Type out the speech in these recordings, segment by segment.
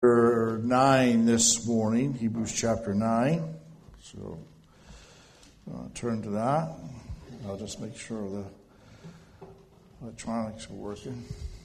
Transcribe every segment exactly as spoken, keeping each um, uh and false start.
nine this morning, Hebrews chapter nine. So uh, turn to that. I'll just make sure the electronics are working.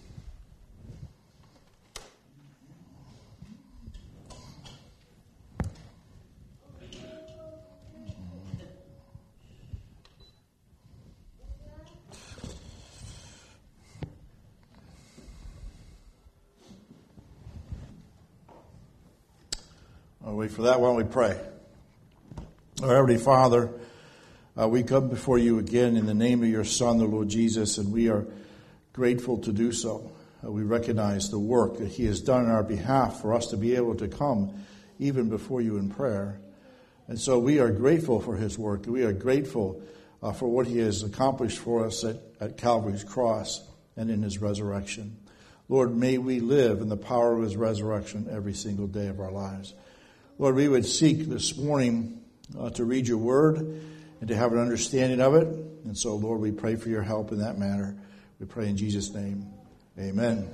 I'll wait for that. Why don't we pray? Our Heavenly Father, uh, we come before you again in the name of your Son, the Lord Jesus, and we are grateful to do so. Uh, we recognize the work that he has done on our behalf for us to be able to come even before you in prayer. And so we are grateful for his work. We are grateful uh, for what he has accomplished for us at, at Calvary's cross and in his resurrection. Lord, may we live in the power of his resurrection every single day of our lives. Lord, we would seek this morning uh, to read your word and to have an understanding of it. And so, Lord, we pray for your help in that matter. We pray in Jesus' name. Amen.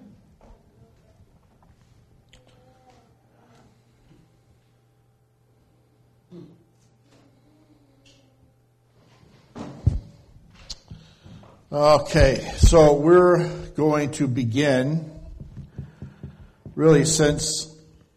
Okay, so we're going to begin really since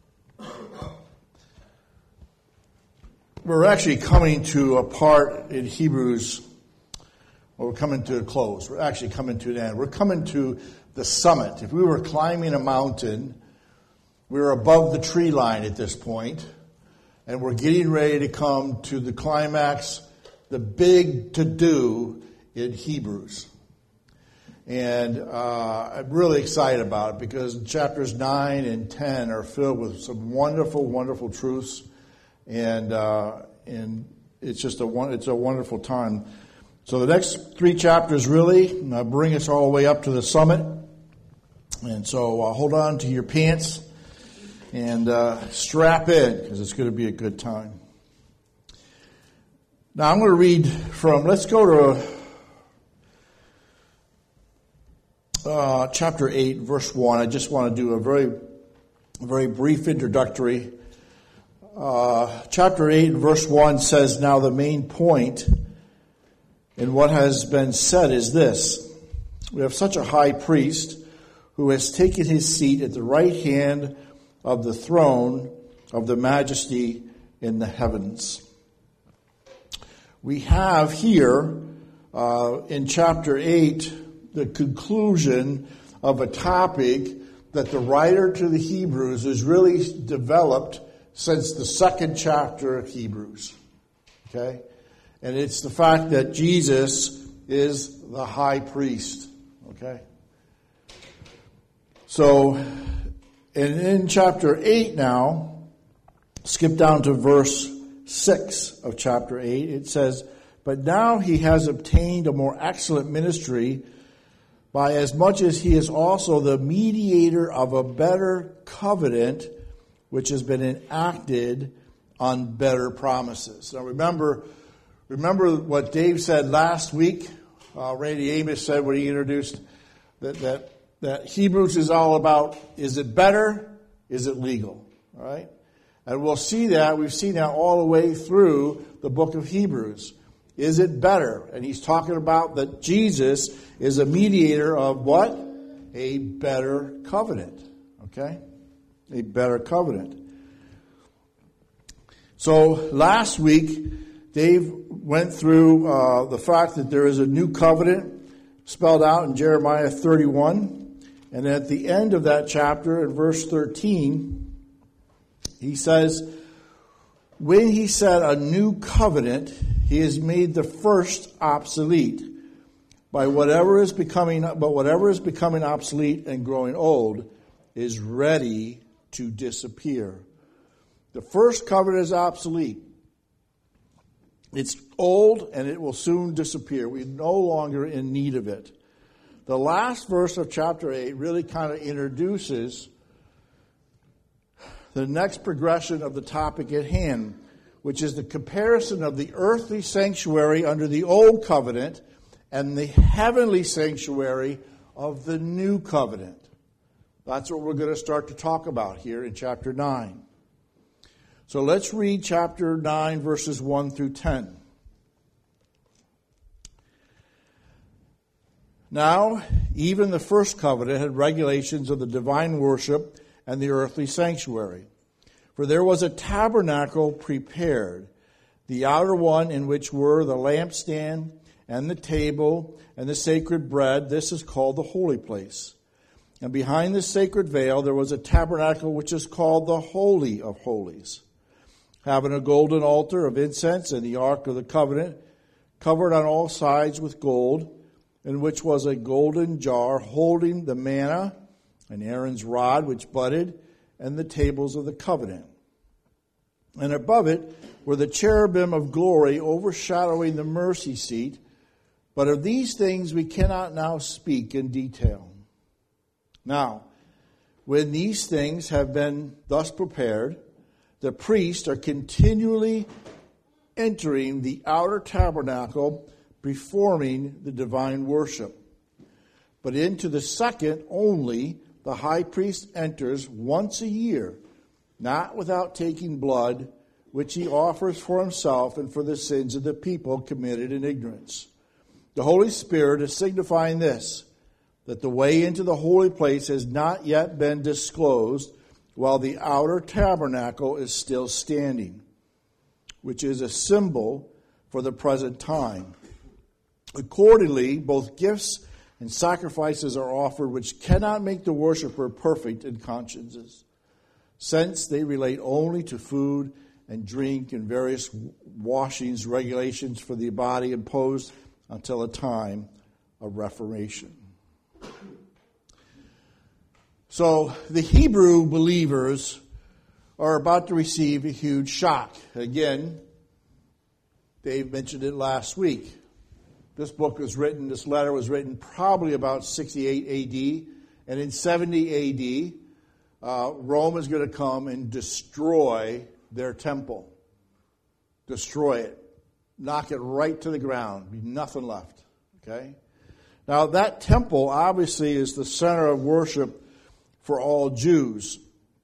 we're actually coming to a part in Hebrews, well, we're coming to a close. We're actually coming to an end. We're coming to the summit. If we were climbing a mountain, we were above the tree line at this point, and we're getting ready to come to the climax, the big to-do in Hebrews. And uh, I'm really excited about it because chapters nine and ten are filled with some wonderful, wonderful truths. And uh, and it's just a one, it's a wonderful time. So the next three chapters really uh, bring us all the way up to the summit. And so uh, hold on to your pants and uh, strap in because it's going to be a good time. Now I'm going to read from. Let's go to uh, chapter eight, verse one. I just want to do a very, very brief introductory. Uh, chapter eight, verse one says, "Now the main point in what has been said is this. We have such a high priest who has taken his seat at the right hand of the throne of the majesty in the heavens." We have here uh, in chapter eight the conclusion of a topic that the writer to the Hebrews has really developed since the second chapter of Hebrews, okay? And it's the fact that Jesus is the high priest, okay? So, and in chapter eight now, skip down to verse six of chapter eight, it says, "But now he has obtained a more excellent ministry by as much as he is also the mediator of a better covenant, which has been enacted on better promises." Now remember, remember what Dave said last week. Uh, Randy Amos said when he introduced that, that that Hebrews is all about: is it better? Is it legal? All right, and we'll see that we've seen that all the way through the book of Hebrews. Is it better? And he's talking about that Jesus is a mediator of what? A better covenant. Okay. A better covenant. So last week, Dave went through uh, the fact that there is a new covenant spelled out in Jeremiah thirty-one. And at the end of that chapter, in verse thirteen, he says, "When he said a new covenant, he has made the first obsolete. By whatever is becoming, but whatever is becoming obsolete and growing old is ready to disappear." The first covenant is obsolete. It's old and it will soon disappear. We're no longer in need of it. The last verse of chapter eight really kind of introduces the next progression of the topic at hand, which is the comparison of the earthly sanctuary under the old covenant and the heavenly sanctuary of the new covenant. That's what we're going to start to talk about here in chapter nine. So let's read chapter nine, verses one through ten. Now, even the first covenant had regulations of the divine worship and the earthly sanctuary. For there was a tabernacle prepared, the outer one in which were the lampstand and the table and the sacred bread. This is called the holy place. And behind the sacred veil there was a tabernacle which is called the Holy of Holies, having a golden altar of incense and the ark of the covenant, covered on all sides with gold, in which was a golden jar holding the manna and Aaron's rod which budded, and the tables of the covenant. And above it were the cherubim of glory overshadowing the mercy seat. But of these things we cannot now speak in detail. Now, when these things have been thus prepared, the priests are continually entering the outer tabernacle, performing the divine worship. But into the second only the high priest enters once a year, not without taking blood, which he offers for himself and for the sins of the people committed in ignorance. The Holy Spirit is signifying this, that the way into the holy place has not yet been disclosed, while the outer tabernacle is still standing, which is a symbol for the present time. Accordingly, both gifts and sacrifices are offered, which cannot make the worshiper perfect in consciences, since they relate only to food and drink and various washings, regulations for the body imposed until a time of reformation. So the Hebrew believers are about to receive a huge shock. Again, Dave mentioned it last week. This book was written, this letter was written probably about sixty-eight A D. And in seventy A D, uh, Rome is going to come and destroy their temple. Destroy it. Knock it right to the ground. Be nothing left. Okay? Now that temple obviously is the center of worship for all Jews.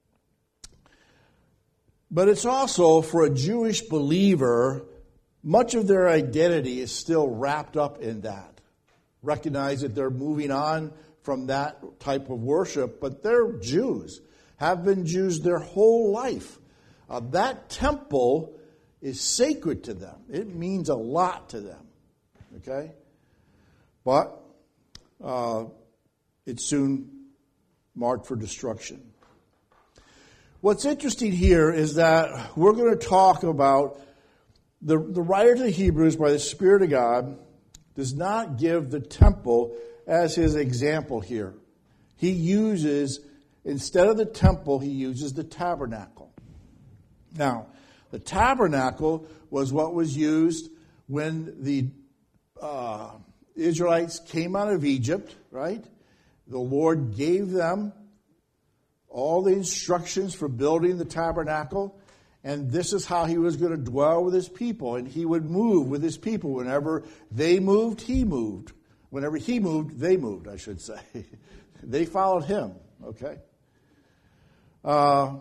But it's also, for a Jewish believer, much of their identity is still wrapped up in that. Recognize that they're moving on from that type of worship, but they're Jews, have been Jews their whole life. Uh, that temple is sacred to them. It means a lot to them. Okay? But uh, it's soon marked for destruction. What's interesting here is that we're going to talk about the, the writer to the Hebrews, by the Spirit of God, does not give the temple as his example here. He uses, instead of the temple, he uses the tabernacle. Now, the tabernacle was what was used when the uh, Israelites came out of Egypt, right? The Lord gave them all the instructions for building the tabernacle, and this is how he was going to dwell with his people, and he would move with his people. Whenever they moved, he moved. Whenever he moved, they moved, I should say. They followed him, okay? Uh,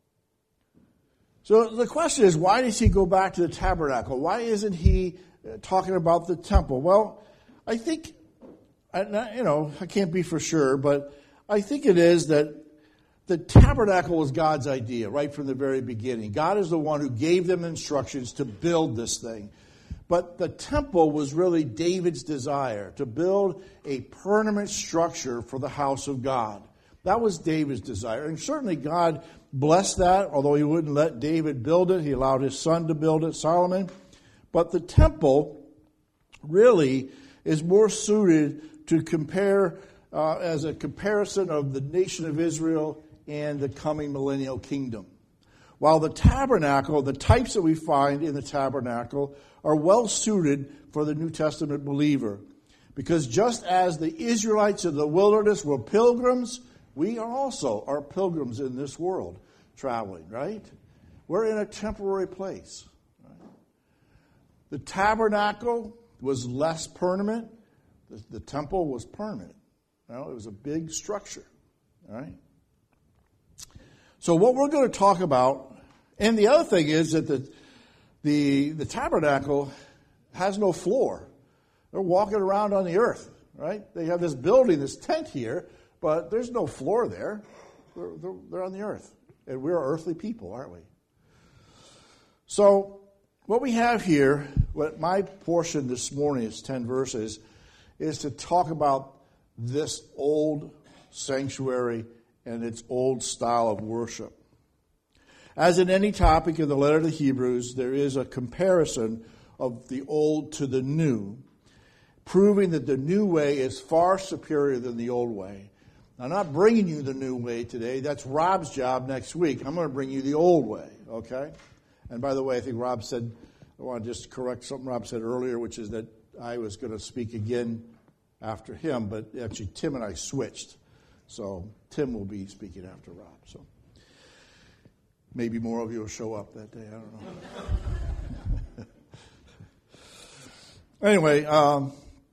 so the question is, why does he go back to the tabernacle? Why isn't he talking about the temple? Well, I think, you know, I can't be for sure, but I think it is that the tabernacle was God's idea right from the very beginning. God is the one who gave them instructions to build this thing. But the temple was really David's desire, to build a permanent structure for the house of God. That was David's desire. And certainly God blessed that, although he wouldn't let David build it. He allowed his son to build it, Solomon. But the temple really is more suited to compare uh, as a comparison of the nation of Israel and the coming millennial kingdom. While the tabernacle, the types that we find in the tabernacle, are well suited for the New Testament believer. Because just as the Israelites in the wilderness were pilgrims, we are also are pilgrims in this world, traveling, right? We're in a temporary place. Right? The tabernacle was less permanent. The, the temple was permanent. You know, it was a big structure. All right? So what we're going to talk about, and the other thing is that the the, the tabernacle has no floor. They're walking around on the earth, right? They have this building, this tent here, but there's no floor there. They're, they're, they're on the earth. And we're earthly people, aren't we? So what we have here, what my portion this morning is ten verses, is to talk about this old sanctuary and its old style of worship. As in any topic in the letter to the Hebrews, there is a comparison of the old to the new, proving that the new way is far superior than the old way. I'm not bringing you the new way today. That's Rob's job next week. I'm going to bring you the old way, okay? And by the way, I think Rob said, I want to just correct something Rob said earlier, which is that I was going to speak again after him, but actually Tim and I switched. So Tim will be speaking after Rob. So maybe more of you will show up that day. I don't know. Anyway, um,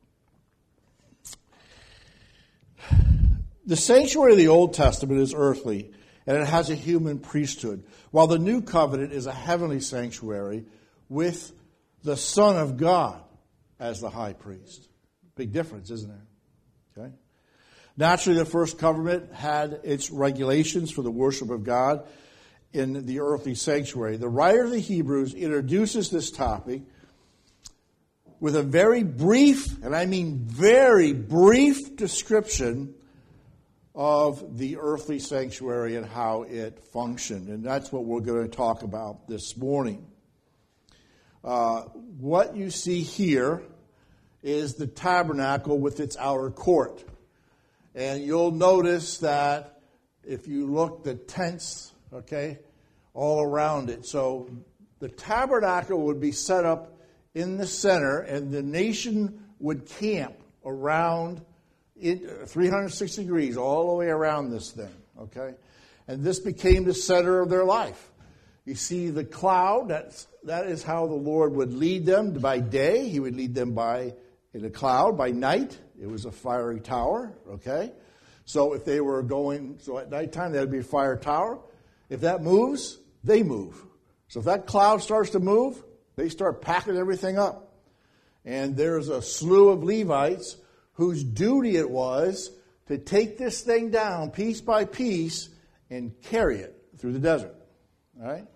the sanctuary of the Old Testament is earthly, and it has a human priesthood, while the New Covenant is a heavenly sanctuary with the Son of God as the high priest. Big difference, isn't there? Okay. Naturally, the first covenant had its regulations for the worship of God in the earthly sanctuary. The writer of the Hebrews introduces this topic with a very brief, and I mean very brief, description of the earthly sanctuary and how it functioned. And that's what we're going to talk about this morning. Uh, what you see here is the tabernacle with its outer court. And you'll notice that if you look, the tents, okay, all around it. So the tabernacle would be set up in the center, and the nation would camp around it, three hundred sixty degrees, all the way around this thing, okay? And this became the center of their life. You see the cloud, that's, that is how the Lord would lead them by day. He would lead them by in a cloud. By night, it was a fiery tower, okay? So if they were going, so at nighttime, that would be a fire tower. If that moves, they move. So if that cloud starts to move, they start packing everything up. And there's a slew of Levites whose duty it was to take this thing down piece by piece and carry it through the desert. All right?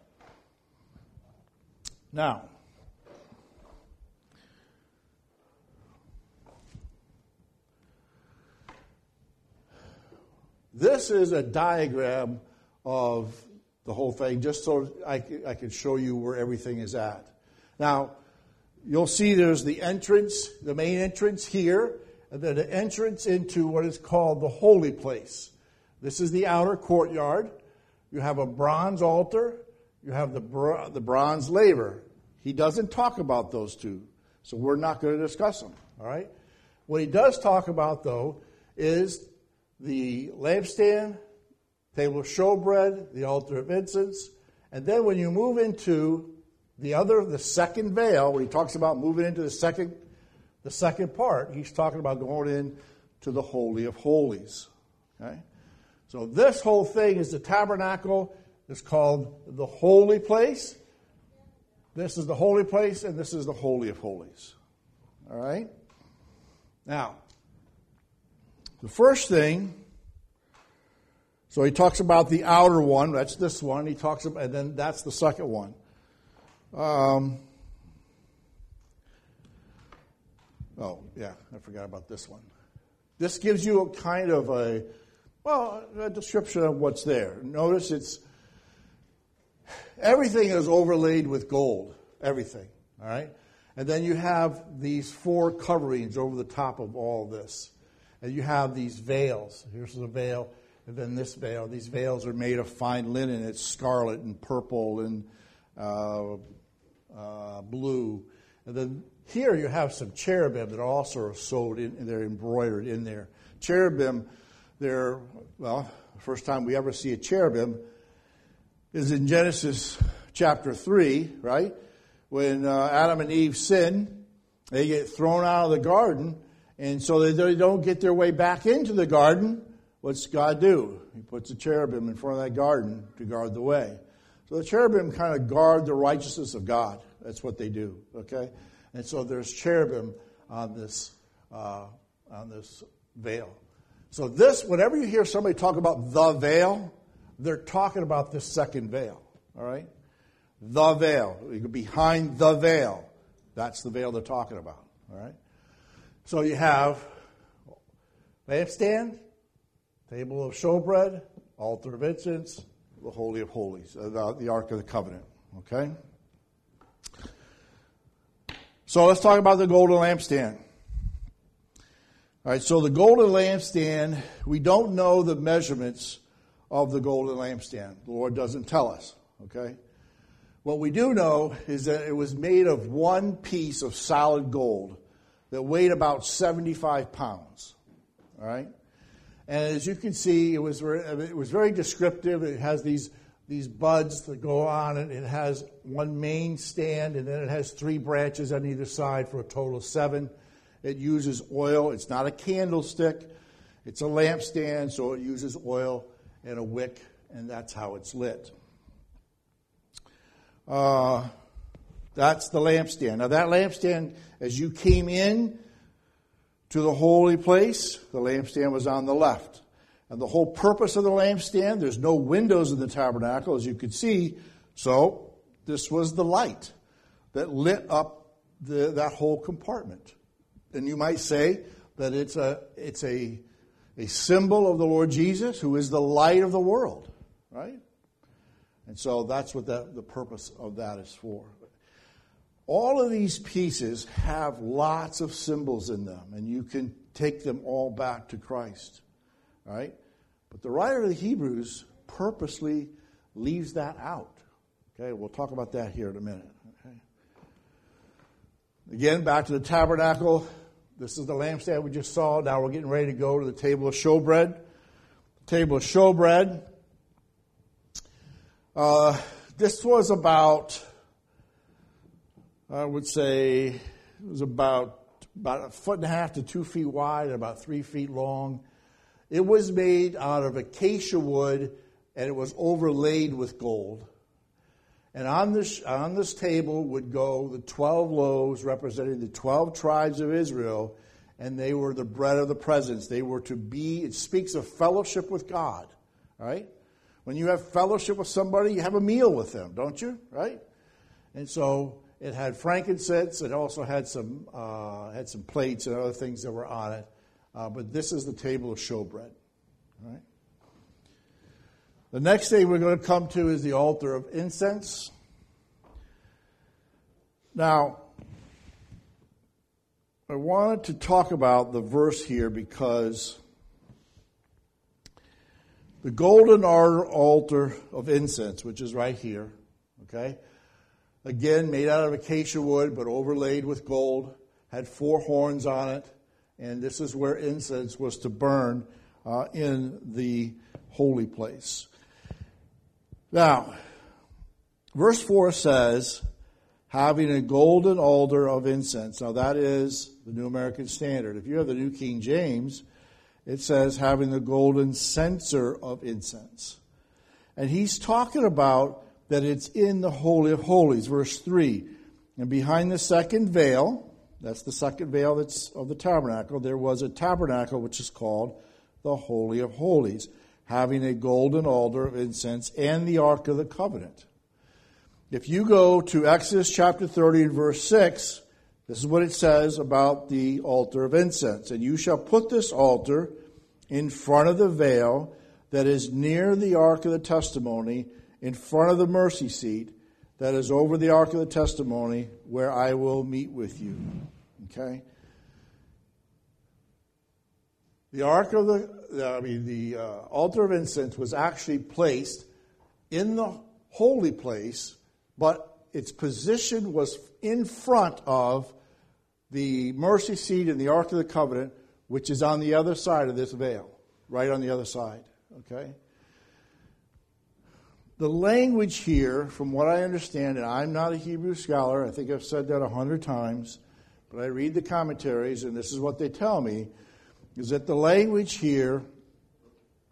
Now, this is a diagram of the whole thing, just so I, I can show you where everything is at. Now, you'll see there's the entrance, the main entrance here, and then the entrance into what is called the holy place. This is the outer courtyard. You have a bronze altar. You have the bro- the bronze laver. He doesn't talk about those two, so we're not going to discuss them. All right. What he does talk about, though, is the lampstand, table of showbread, the altar of incense, and then when you move into the other, the second veil, when he talks about moving into the second, the second part, he's talking about going in to the Holy of Holies. Okay. So this whole thing is the tabernacle. It's called the holy place. This is the holy place, and this is the Holy of Holies. All right? Now, the first thing, so he talks about the outer one. That's this one. He talks about, and then that's the second one. Um, oh, yeah, I forgot about this one. This gives you a kind of a, well, a description of what's there. Notice it's, everything is overlaid with gold. Everything. All right? And then you have these four coverings over the top of all this. And you have these veils. Here's the veil, and then this veil. These veils are made of fine linen. It's scarlet and purple and uh, uh, blue. And then here you have some cherubim that are also sewed in, and they're embroidered in there. Cherubim, they're, well, the first time we ever see a cherubim is in Genesis chapter three, right? When uh, Adam and Eve sin, they get thrown out of the garden, and so they don't get their way back into the garden. What what's God do? He puts a cherubim in front of that garden to guard the way. So the cherubim kind of guard the righteousness of God. That's what they do, okay? And so there's cherubim on this uh, on this veil. So this, whenever you hear somebody talk about the veil, they're talking about this second veil, all right? The veil, behind the veil. That's the veil they're talking about, all right? So you have lampstand, table of showbread, altar of incense, the Holy of Holies, uh, the Ark of the Covenant, okay? So let's talk about the golden lampstand. All right, so the golden lampstand, we don't know the measurements of the golden lampstand. The Lord doesn't tell us, okay? What we do know is that it was made of one piece of solid gold that weighed about seventy-five pounds, all right? And as you can see, it was very, it was very descriptive. It has these, these buds that go on it. It has one main stand, and then it has three branches on either side for a total of seven. It uses oil. It's not a candlestick. It's a lampstand, so it uses oil and a wick, and that's how it's lit. Uh, that's the lampstand. Now that lampstand, as you came in to the holy place, the lampstand was on the left. And the whole purpose of the lampstand, there's no windows in the tabernacle, as you could see, so this was the light that lit up the, that whole compartment. And you might say that it's a it's a a symbol of the Lord Jesus, who is the light of the world, right? And so that's what that, the purpose of that is for. All of these pieces have lots of symbols in them, and you can take them all back to Christ, right? But the writer of the Hebrews purposely leaves that out. Okay, we'll talk about that here in a minute. Okay. Again, back to the tabernacle. This is the lampstand we just saw. Now we're getting ready to go to the table of showbread. The table of showbread. Uh, this was about, I would say, it was about, about a foot and a half to two feet wide and about three feet long. It was made out of acacia wood, and it was overlaid with gold. And on this, on this table would go the twelve loaves representing the twelve tribes of Israel, and they were the bread of the presence. They were to be, it speaks of fellowship with God, right? When you have fellowship with somebody, you have a meal with them, don't you? Right? And so it had frankincense. It also had some uh, had some plates and other things that were on it. Uh, but this is the table of showbread. Right? The next thing we're going to come to is the altar of incense. Now, I wanted to talk about the verse here because the golden altar of incense, which is right here, okay? Again, made out of acacia wood, but overlaid with gold, had four horns on it, and this is where incense was to burn uh, in the holy place. Now, verse four says, having a golden altar of incense. Now, that is the New American Standard. If you have the New King James, it says having the golden censer of incense. And he's talking about that it's in the Holy of Holies. Verse three, and behind the second veil, that's the second veil that's of the tabernacle, there was a tabernacle which is called the Holy of Holies, having a golden altar of incense and the Ark of the Covenant. If you go to Exodus chapter thirty and verse six, this is what it says about the altar of incense. And you shall put this altar in front of the veil that is near the ark of the testimony, in front of the mercy seat that is over the ark of the testimony, where I will meet with you. Okay? The ark of the, I mean, the uh, altar of incense was actually placed in the holy place, but its position was in front of the mercy seat and the Ark of the Covenant, which is on the other side of this veil, right on the other side, okay? The language here, from what I understand, and I'm not a Hebrew scholar, I think I've said that a hundred times, but I read the commentaries, and this is what they tell me, is that the language here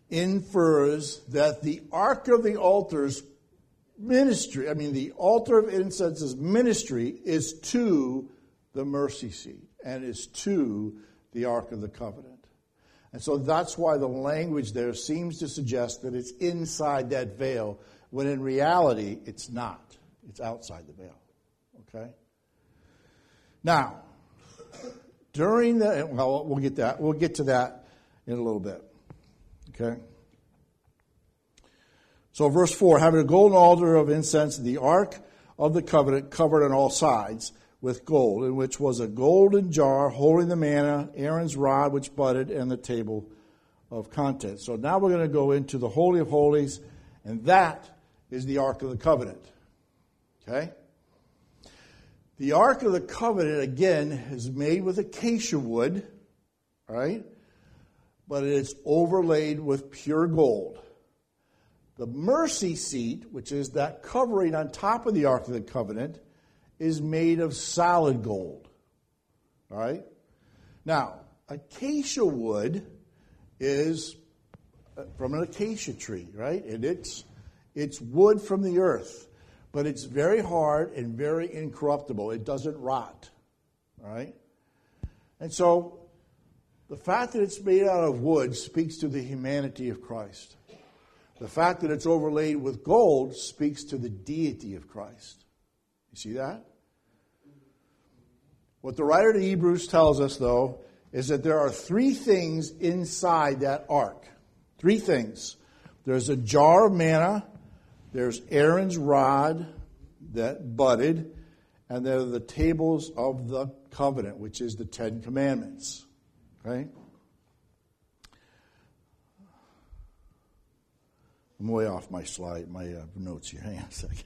infers that the Ark of the Altar's ministry, I mean the altar of incense's ministry is to the mercy seat and is to the Ark of the Covenant. And so that's why the language there seems to suggest that it's inside that veil, when in reality it's not. It's outside the veil. Okay? Now, during the, well, we'll get that, we'll get to that in a little bit. Okay? So verse four, having a golden altar of incense, the Ark of the Covenant covered on all sides with gold, in which was a golden jar holding the manna, Aaron's rod which budded, and the table of contents. So now we're going to go into the Holy of Holies, and that is the Ark of the Covenant. Okay? The Ark of the Covenant, again, is made with acacia wood, right? But it's overlaid with pure gold. The mercy seat, which is that covering on top of the Ark of the Covenant, is made of solid gold. All right? Now, acacia wood is from an acacia tree, right? And it's it's wood from the earth, but it's very hard and very incorruptible. It doesn't rot. All right? And so the fact that it's made out of wood speaks to the humanity of Christ. The fact that it's overlaid with gold speaks to the deity of Christ. You see that? What the writer to Hebrews tells us, though, is that there are three things inside that ark. Three things. There's a jar of manna, there's Aaron's rod that budded, and there are the tables of the covenant, which is the Ten Commandments. Okay? I'm way off my slide, my uh, notes here. Hang on a second.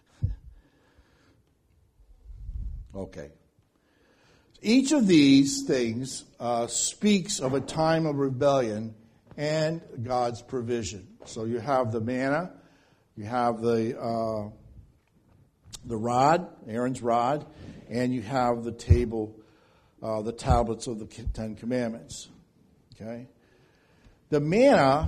Okay. Each of these things uh, speaks of a time of rebellion and God's provision. So you have the manna, you have the uh, the rod, Aaron's rod, and you have the table, uh, the tablets of the Ten Commandments. Okay, the manna.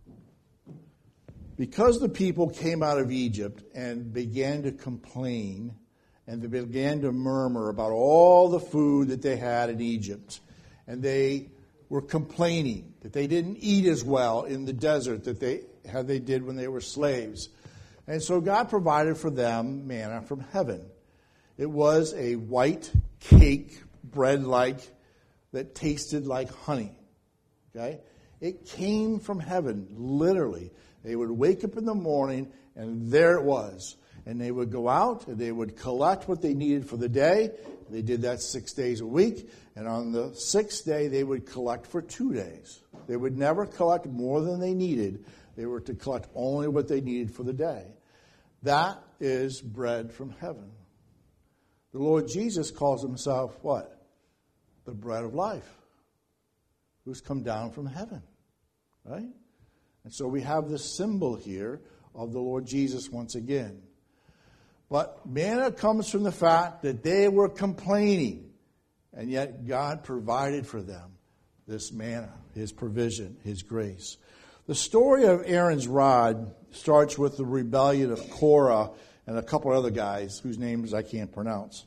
Because the people came out of Egypt and began to complain, and they began to murmur about all the food that they had in Egypt, and they were complaining that they didn't eat as well in the desert that they how they did when they were slaves. And so God provided for them manna from heaven. It was a white cake, bread-like, that tasted like honey. Okay? It came from heaven, literally. They would wake up in the morning, and there it was. And they would go out, and they would collect what they needed for the day. They did that six days a week. And on the sixth day, they would collect for two days. They would never collect more than they needed. They were to collect only what they needed for the day. That is bread from heaven. The Lord Jesus calls himself what? The bread of life, who's come down from heaven. Right? And so we have this symbol here of the Lord Jesus once again. But manna comes from the fact that they were complaining, and yet God provided for them this manna, his provision, his grace. The story of Aaron's rod starts with the rebellion of Korah and a couple other guys whose names I can't pronounce.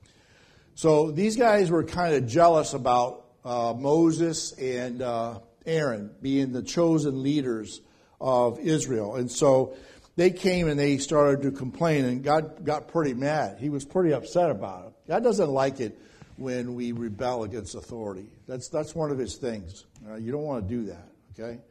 So these guys were kind of jealous about uh, Moses and uh, Aaron being the chosen leaders of Israel. And so they came and they started to complain, and God got pretty mad. He was pretty upset about it. God doesn't like it when we rebel against authority. That's that's one of his things. Uh, you don't want to do that, okay?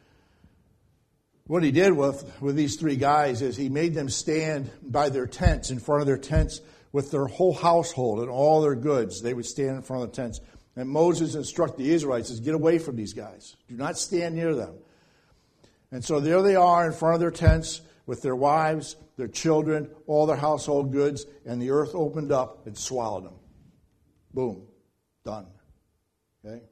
What he did with, with these three guys is he made them stand by their tents, in front of their tents, with their whole household and all their goods. They would stand in front of the tents. And Moses instructed the Israelites, says, get away from these guys. Do not stand near them. And so there they are in front of their tents with their wives, their children, all their household goods, and the earth opened up and swallowed them. Boom. Done. Okay?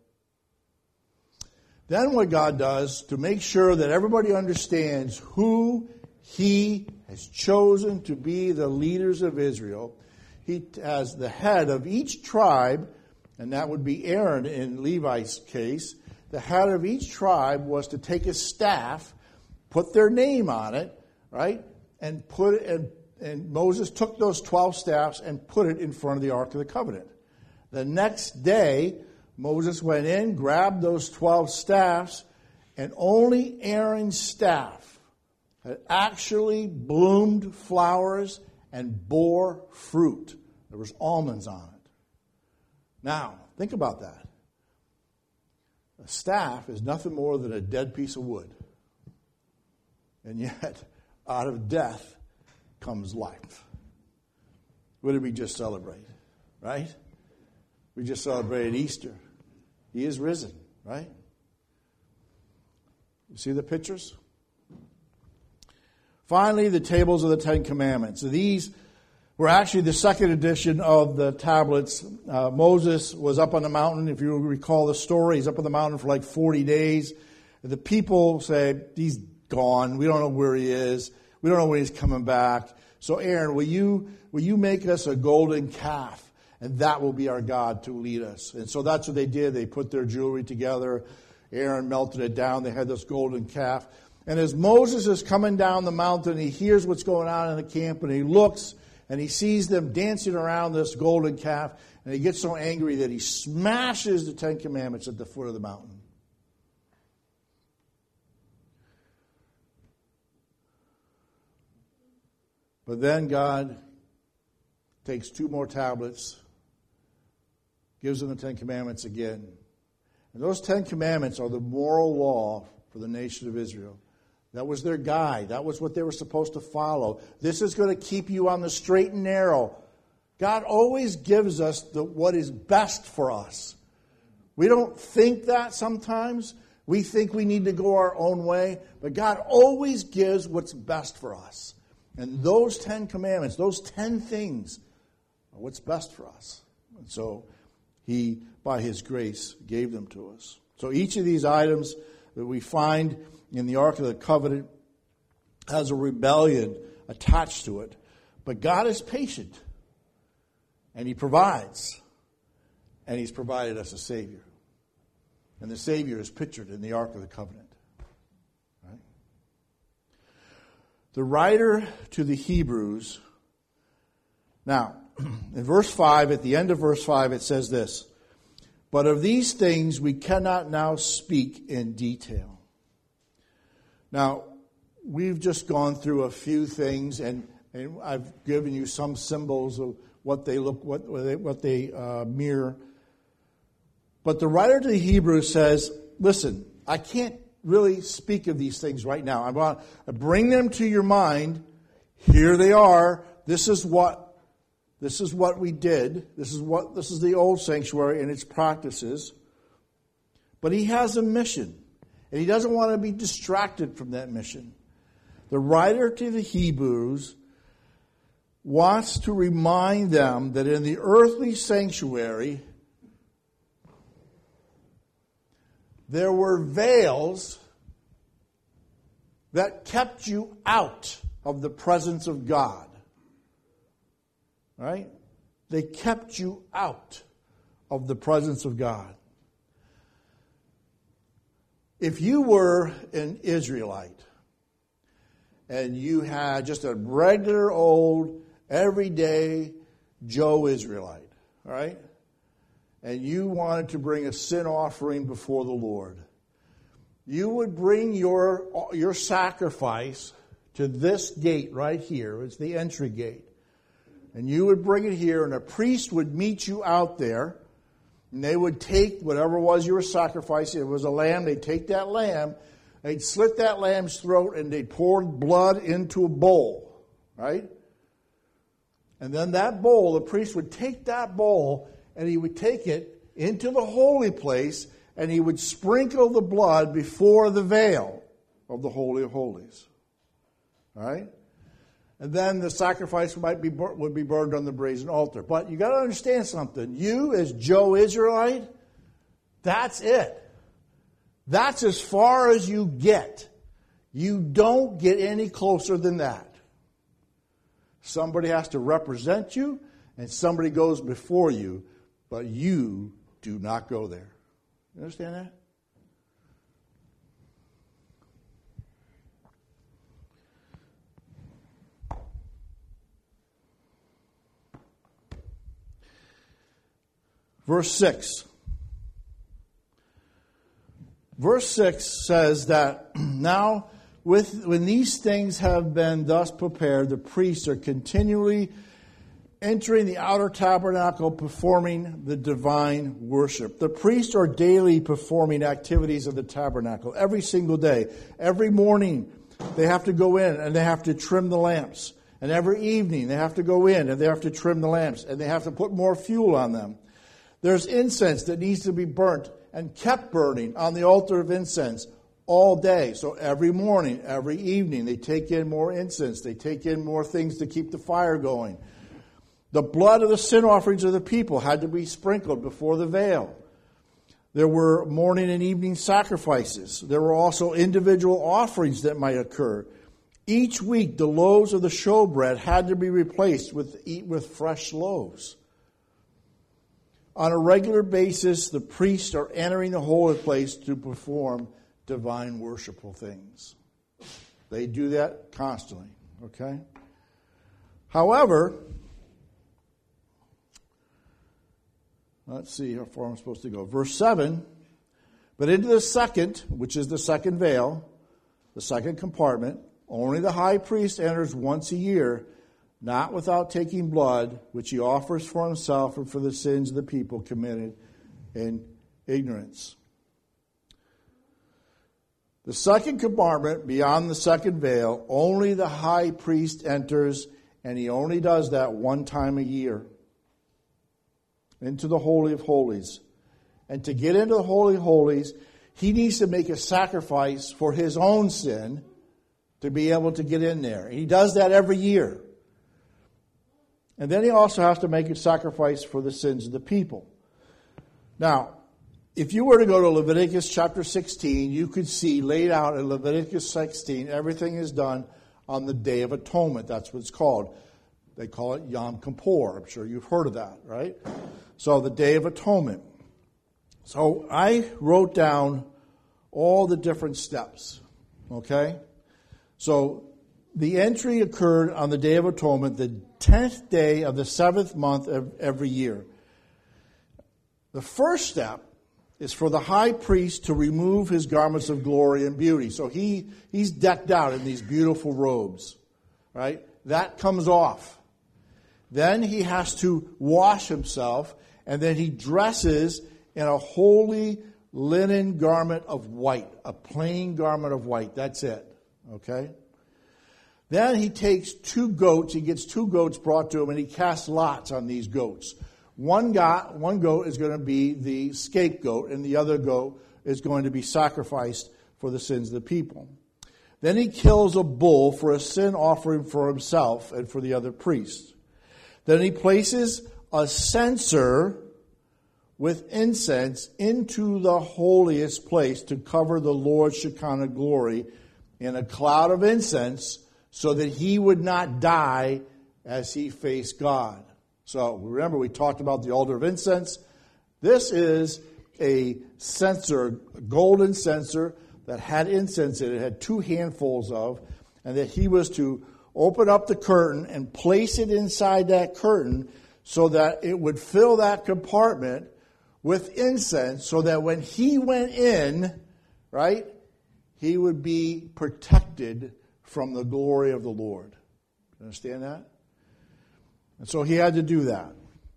Then what God does, to make sure that everybody understands who he has chosen to be the leaders of Israel, he has the head of each tribe, and that would be Aaron in Levi's case, the head of each tribe was to take a staff, put their name on it, right? And put it, and, and Moses took those twelve staffs and put it in front of the Ark of the Covenant. The next day, Moses went in, grabbed those twelve staffs, and only Aaron's staff had actually bloomed flowers and bore fruit. There was almonds on it. Now, think about that. A staff is nothing more than a dead piece of wood. And yet, out of death comes life. What did we just celebrate? Right? We just celebrated Easter. He is risen, right? You see the pictures? Finally, the tables of the Ten Commandments. These were actually the second edition of the tablets. Uh, Moses was up on the mountain. If you recall the story, he's up on the mountain for like forty days. The people say, he's gone. We don't know where he is. We don't know when he's coming back. So Aaron, will you, will you make us a golden calf? And that will be our God to lead us. And so that's what they did. They put their jewelry together. Aaron melted it down. They had this golden calf. And as Moses is coming down the mountain, he hears what's going on in the camp, and he looks, and he sees them dancing around this golden calf, and he gets so angry that he smashes the Ten Commandments at the foot of the mountain. But then God takes two more tablets, gives them the Ten Commandments again. And those Ten Commandments are the moral law for the nation of Israel. That was their guide. That was what they were supposed to follow. This is going to keep you on the straight and narrow. God always gives us the, what is best for us. We don't think that sometimes. We think we need to go our own way. But God always gives what's best for us. And those Ten Commandments, those ten things, are what's best for us. And so He, by His grace, gave them to us. So each of these items that we find in the Ark of the Covenant has a rebellion attached to it. But God is patient. And He provides. And He's provided us a Savior. And the Savior is pictured in the Ark of the Covenant. Right? The writer to the Hebrews. Now, in verse five, at the end of verse five, it says this. But of these things we cannot now speak in detail. Now, we've just gone through a few things, and, and I've given you some symbols of what they look, what, what they, what they uh, mirror. But the writer to the Hebrews says, listen, I can't really speak of these things right now. I want to bring them to your mind. Here they are. This is what, this is what we did. This is what, this is the old sanctuary and its practices. But he has a mission. And he doesn't want to be distracted from that mission. The writer to the Hebrews wants to remind them that in the earthly sanctuary, there were veils that kept you out of the presence of God. Right? They kept you out of the presence of God. If you were an Israelite and you had just a regular old, everyday Joe Israelite, all right, and you wanted to bring a sin offering before the Lord, you would bring your, your sacrifice to this gate right here. It's the entry gate. And you would bring it here, and a priest would meet you out there. And they would take whatever was you were sacrificing. If it was a lamb, they'd take that lamb, they'd slit that lamb's throat, and they'd pour blood into a bowl, right? And then that bowl, the priest would take that bowl, and he would take it into the holy place, and he would sprinkle the blood before the veil of the Holy of Holies. All right? And then the sacrifice might be would be burned on the brazen altar. But you got to understand something. You, as Joe Israelite, that's it. That's as far as you get. You don't get any closer than that. Somebody has to represent you, and somebody goes before you, but you do not go there. You understand that? Verse six. Verse six says that now, with, when these things have been thus prepared, the priests are continually entering the outer tabernacle, performing the divine worship. The priests are daily performing activities of the tabernacle every single day. Every morning they have to go in and they have to trim the lamps. And every evening they have to go in and they have to trim the lamps. And they have to put more fuel on them. There's incense that needs to be burnt and kept burning on the altar of incense all day. So every morning, every evening, they take in more incense. They take in more things to keep the fire going. The blood of the sin offerings of the people had to be sprinkled before the veil. There were morning and evening sacrifices. There were also individual offerings that might occur. Each week, the loaves of the showbread had to be replaced with eat with fresh loaves. On a regular basis, the priests are entering the holy place to perform divine worshipful things. They do that constantly, okay? However, let's see how far I'm supposed to go. Verse seven, but into the second, which is the second veil, the second compartment, only the high priest enters once a year, not without taking blood, which he offers for himself and for the sins of the people committed in ignorance. The second compartment, beyond the second veil, only the high priest enters, and he only does that one time a year, into the Holy of Holies. And to get into the Holy of Holies, he needs to make a sacrifice for his own sin to be able to get in there. He does that every year. And then he also has to make a sacrifice for the sins of the people. Now, if you were to go to Leviticus chapter sixteen, you could see laid out in Leviticus sixteen, everything is done on the Day of Atonement. That's what it's called. They call it Yom Kippur. I'm sure you've heard of that, right? So the Day of Atonement. So I wrote down all the different steps, okay? So the entry occurred on the Day of Atonement, the tenth day of the seventh month of every year. The first step is for the high priest to remove his garments of glory and beauty. So he, he's decked out in these beautiful robes, right? That comes off. Then he has to wash himself, and then he dresses in a holy linen garment of white, a plain garment of white. That's it, okay? Then he takes two goats, he gets two goats brought to him, and he casts lots on these goats. One goat, one goat is going to be the scapegoat, and the other goat is going to be sacrificed for the sins of the people. Then he kills a bull for a sin offering for himself and for the other priests. Then he places a censer with incense into the holiest place to cover the Lord's Shekinah glory in a cloud of incense, so that he would not die as he faced God. So remember, we talked about the altar of incense. This is a censer, a golden censer that had incense in it. It had two handfuls of, and that he was to open up the curtain and place it inside that curtain so that it would fill that compartment with incense, so that when he went in, right, he would be protected from the glory of the Lord. You understand that? And so he had to do that.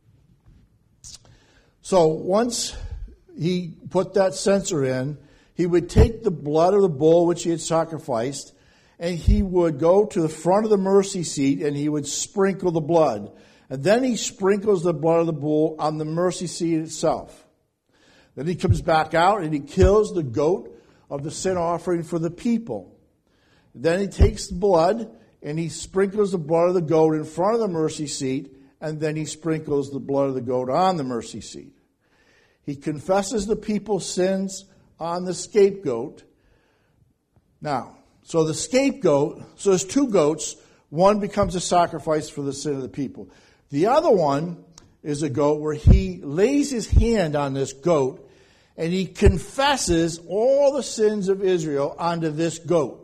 So once he put that censer in, he would take the blood of the bull which he had sacrificed, and he would go to the front of the mercy seat and he would sprinkle the blood. And then he sprinkles the blood of the bull on the mercy seat itself. Then he comes back out and he kills the goat of the sin offering for the people. Then he takes the blood and he sprinkles the blood of the goat in front of the mercy seat, and then he sprinkles the blood of the goat on the mercy seat. He confesses the people's sins on the scapegoat. Now, so the scapegoat, so there's two goats. One becomes a sacrifice for the sin of the people. The other one is a goat where he lays his hand on this goat and he confesses all the sins of Israel onto this goat.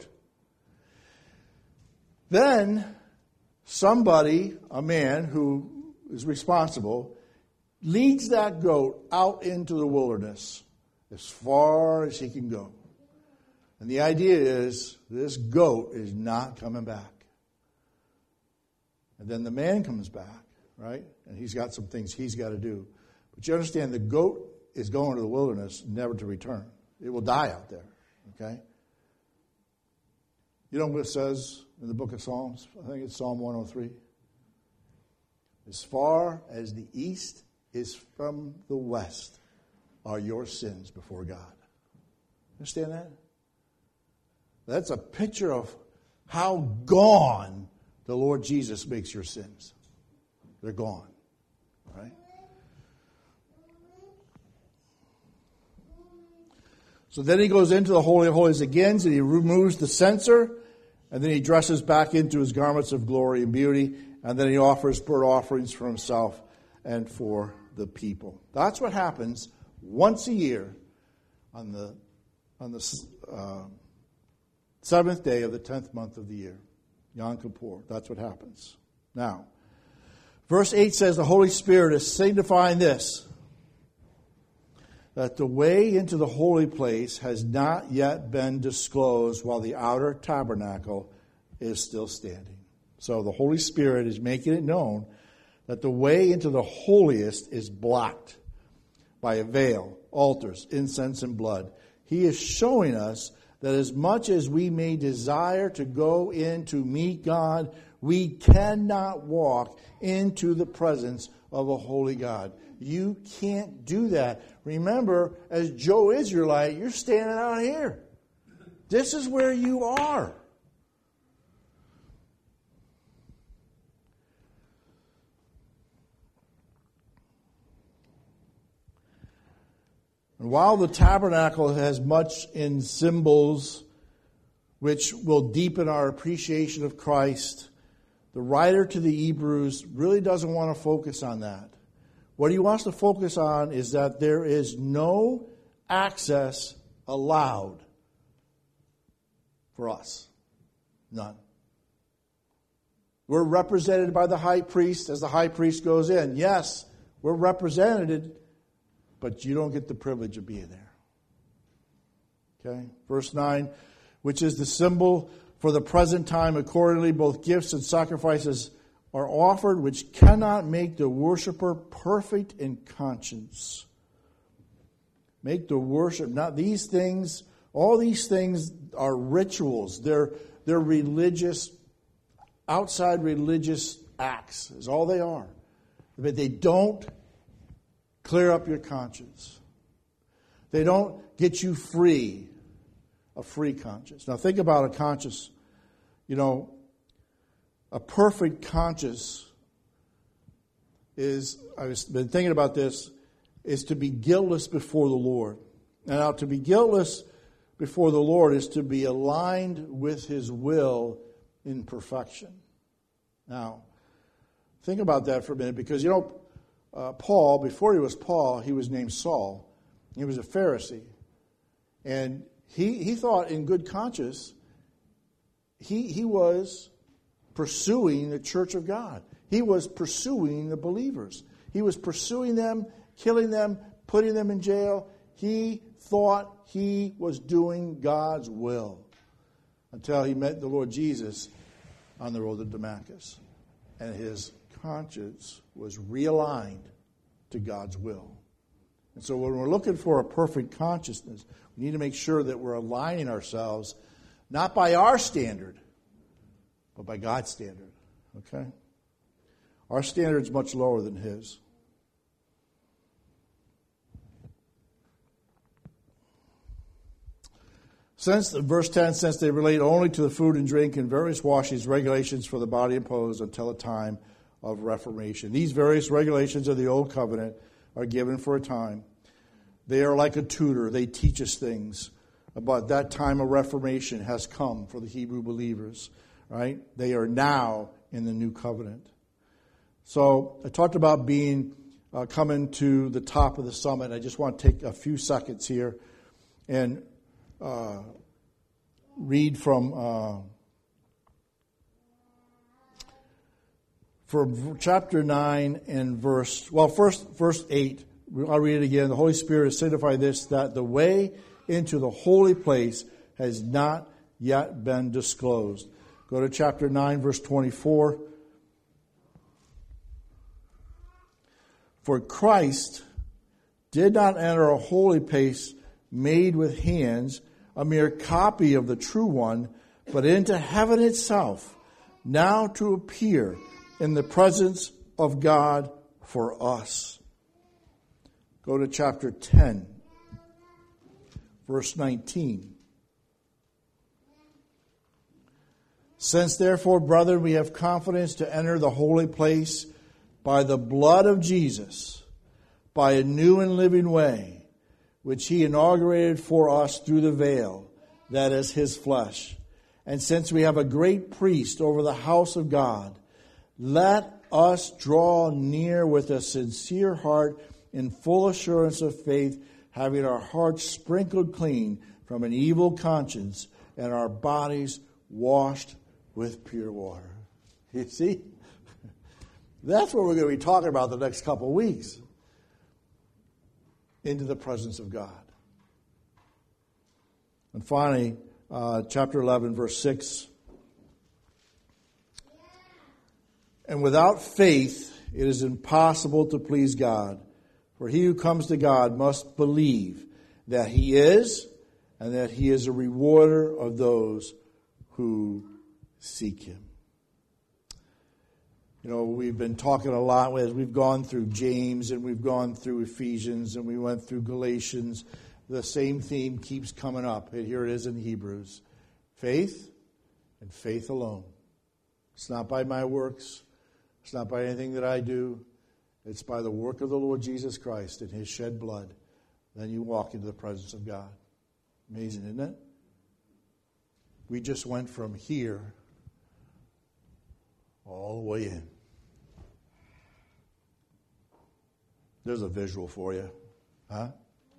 Then somebody, a man who is responsible, leads that goat out into the wilderness as far as he can go. And the idea is this goat is not coming back. And then the man comes back, right? And he's got some things he's got to do. But you understand the goat is going to the wilderness never to return. It will die out there, okay? You know what it says in the book of Psalms? I think it's Psalm one oh three. As far as the east is from the west are your sins before God. Understand that? That's a picture of how gone the Lord Jesus makes your sins. They're gone. Right? So then he goes into the Holy of Holies again, and he removes the censer, and then he dresses back into his garments of glory and beauty, and then he offers burnt offerings for himself and for the people. That's what happens once a year on the on the uh, seventh day of the tenth month of the year, Yom Kippur. That's what happens. Now, verse eight says the Holy Spirit is signifying this, that the way into the holy place has not yet been disclosed while the outer tabernacle is still standing. So the Holy Spirit is making it known that the way into the holiest is blocked by a veil, altars, incense, and blood. He is showing us that as much as we may desire to go in to meet God, we cannot walk into the presence of a holy God. You can't do that. Remember, as Joe Israelite, you're standing out here. This is where you are. And while the tabernacle has much in symbols which will deepen our appreciation of Christ, the writer to the Hebrews really doesn't want to focus on that. What he wants to focus on is that there is no access allowed for us. None. We're represented by the high priest as the high priest goes in. Yes, we're represented, but you don't get the privilege of being there. Okay? Verse nine, which is the symbol for the present time. Accordingly, both gifts and sacrifices are offered, which cannot make the worshiper perfect in conscience. Make the worship, not these things, all these things are rituals. They're, they're religious, outside religious acts, is all they are. But they don't clear up your conscience. They don't get you free, a free conscience. Now think about a conscience, you know, a perfect conscience is, I've been thinking about this, is to be guiltless before the Lord. And now to be guiltless before the Lord is to be aligned with His will in perfection. Now, think about that for a minute, because, you know, uh, Paul, before he was Paul, he was named Saul. He was a Pharisee. And he, he thought in good conscience, he, he was pursuing the church of God. He was pursuing the believers. He was pursuing them, killing them, putting them in jail. He thought he was doing God's will until he met the Lord Jesus on the road to Damascus. And his conscience was realigned to God's will. And so when we're looking for a perfect consciousness, we need to make sure that we're aligning ourselves not by our standard, but by God's standard. Okay? Our standard is much lower than His. Since, verse ten, since they relate only to the food and drink and various washings, regulations for the body imposed until a time of reformation. These various regulations of the Old Covenant are given for a time. They are like a tutor. They teach us things. But that time of reformation has come for the Hebrew believers. Right? They are now in the new covenant. So I talked about being uh, coming to the top of the summit. I just want to take a few seconds here and uh, read from uh, for chapter nine and verse, well, first, verse eight. I'll read it again. The Holy Spirit has signified this, that the way into the holy place has not yet been disclosed. Go to chapter nine, verse twenty-four. For Christ did not enter a holy place made with hands, a mere copy of the true one, but into heaven itself, now to appear in the presence of God for us. Go to chapter ten, verse nineteen. Since therefore, brethren, we have confidence to enter the holy place by the blood of Jesus, by a new and living way, which he inaugurated for us through the veil, that is his flesh. And since we have a great priest over the house of God, let us draw near with a sincere heart in full assurance of faith, having our hearts sprinkled clean from an evil conscience and our bodies washed with pure water. You see? That's what we're going to be talking about the next couple of weeks. Into the presence of God. And finally, uh, chapter eleven, verse six. And without faith, it is impossible to please God. For he who comes to God must believe that he is, and that he is a rewarder of those who seek him. You know, we've been talking a lot as we've gone through James and we've gone through Ephesians and we went through Galatians. The same theme keeps coming up. And here it is in Hebrews. Faith and faith alone. It's not by my works. It's not by anything that I do. It's by the work of the Lord Jesus Christ and his shed blood. Then you walk into the presence of God. Amazing, isn't it? We just went from here all the way in. There's a visual for you. Huh?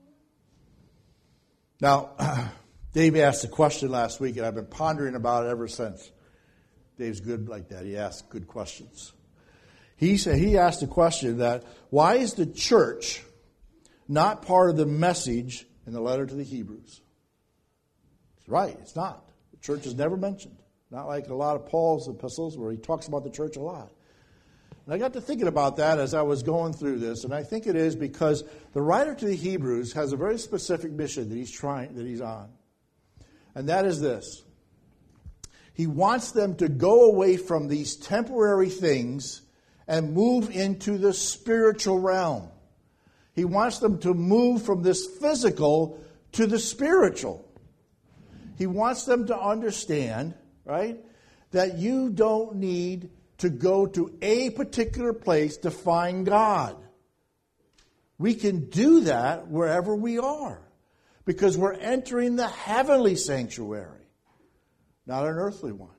Now, Dave asked a question last week, and I've been pondering about it ever since. Dave's good like that. He asks good questions. He said he asked a question that, why is the church not part of the message in the letter to the Hebrews? It's right, it's not. The church is never mentioned. Not like a lot of Paul's epistles where he talks about the church a lot. And I got to thinking about that as I was going through this, and I think it is because the writer to the Hebrews has a very specific mission that he's trying, that he's on. And that is this. He wants them to go away from these temporary things and move into the spiritual realm. He wants them to move from this physical to the spiritual. He wants them to understand, right, that you don't need to go to a particular place to find God. We can do that wherever we are because we're entering the heavenly sanctuary, not an earthly one.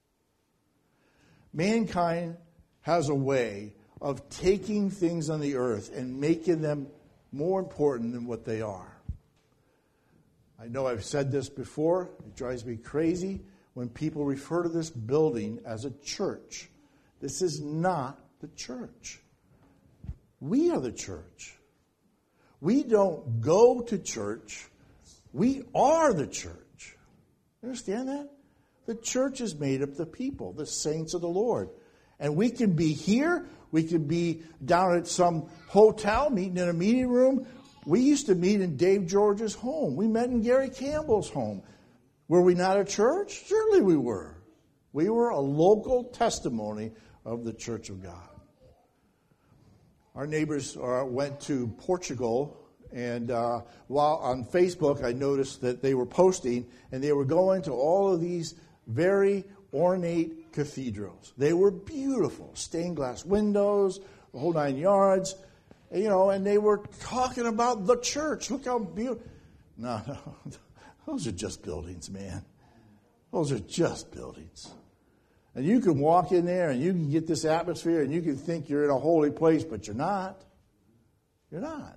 Mankind has a way of taking things on the earth and making them more important than what they are. I know I've said this before. It drives me crazy when people refer to this building as a church. This is not the church. We are the church. We don't go to church. We are the church. You understand that? The church is made up of the people, the saints of the Lord. And we can be here. We can be down at some hotel, meeting in a meeting room. We used to meet in Dave George's home. We met in Gary Campbell's home. Were we not a church? Certainly we were. We were a local testimony of the Church of God. Our neighbors uh, went to Portugal, and uh, while on Facebook I noticed that they were posting, and they were going to all of these very ornate cathedrals. They were beautiful, stained glass windows, the whole nine yards, you know, and they were talking about the church. Look how beautiful. No, no, those are just buildings, man. Those are just buildings. And you can walk in there and you can get this atmosphere and you can think you're in a holy place, but you're not. You're not.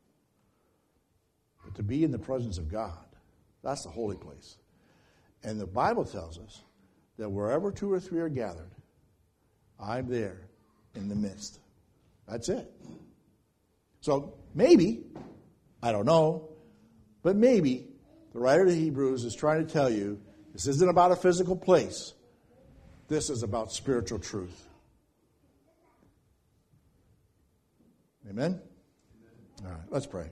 But to be in the presence of God, that's the holy place. And the Bible tells us that wherever two or three are gathered, I'm there in the midst. That's it. So maybe, I don't know, but maybe the writer of the Hebrews is trying to tell you this isn't about a physical place. This is about spiritual truth. Amen? All right, let's pray.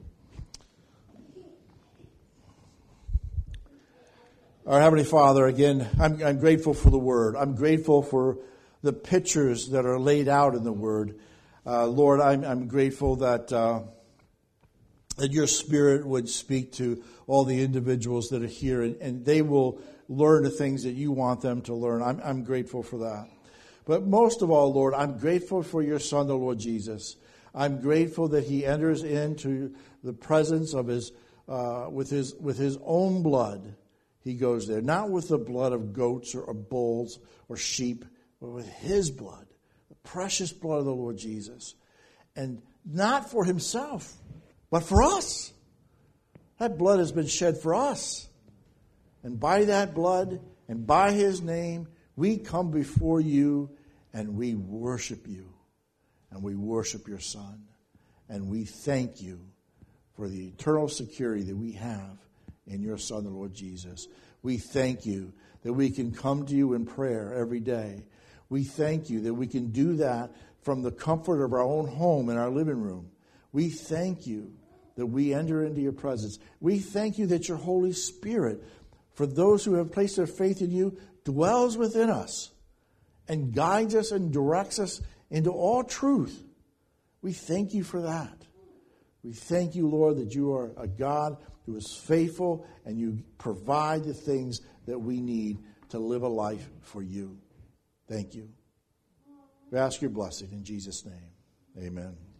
Our Heavenly Father, again, I'm, I'm grateful for the Word. I'm grateful for the pictures that are laid out in the Word. Uh, Lord, I'm, I'm grateful that uh, that your Spirit would speak to all the individuals that are here, and, and they will learn the things that you want them to learn. I'm, I'm grateful for that. But most of all, Lord, I'm grateful for your Son, the Lord Jesus. I'm grateful that he enters into the presence of his uh, with his with his own blood. He goes there, not with the blood of goats or, or bulls or sheep, but with his blood, the precious blood of the Lord Jesus. And not for himself, but for us. That blood has been shed for us. And by that blood and by his name, we come before you and we worship you. And we worship your Son. And we thank you for the eternal security that we have in your Son, the Lord Jesus. We thank you that we can come to you in prayer every day. We thank you that we can do that from the comfort of our own home in our living room. We thank you that we enter into your presence. We thank you that your Holy Spirit, for those who have placed their faith in you, dwells within us and guides us and directs us into all truth. We thank you for that. We thank you, Lord, that you are a God who is faithful and you provide the things that we need to live a life for you. Thank you. We ask your blessing in Jesus' name. Amen.